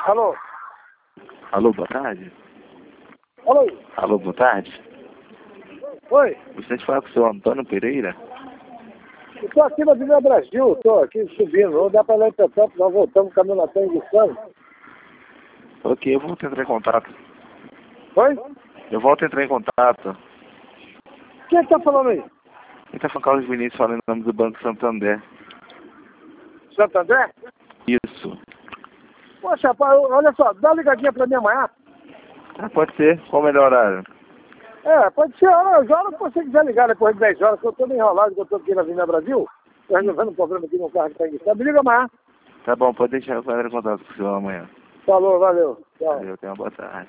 Alô? Alô, boa tarde. Alô? Alô, boa tarde. Oi? Gostaria de falar com o senhor Antônio Pereira? Eu tô aqui na Avenida Brasil, tô aqui subindo. Não dá pra ir lá em Petrópolis, nós voltamos, caminho na Penha de Santos. Ok, eu vou entrar em contato. Oi? Eu volto a entrar em contato. Quem tá falando aí? Quem tá falando Carlos Vinícius, falando em nome do Banco Santander. Santo André? Isso. Poxa, rapaz, olha só, dá uma ligadinha pra mim amanhã. Ah, pode ser. Qual o melhor horário? Pode ser horas que você quiser ligar depois de 10 horas, que eu tô meio enrolado, que eu tô aqui na Avenida Brasil. Tô resolvendo um problema aqui no carro que tá enguiçado. Me liga amanhã. Tá bom, pode deixar eu entrar em contato com o senhor amanhã. Falou, valeu. Tchau. Valeu, tenha uma boa tarde.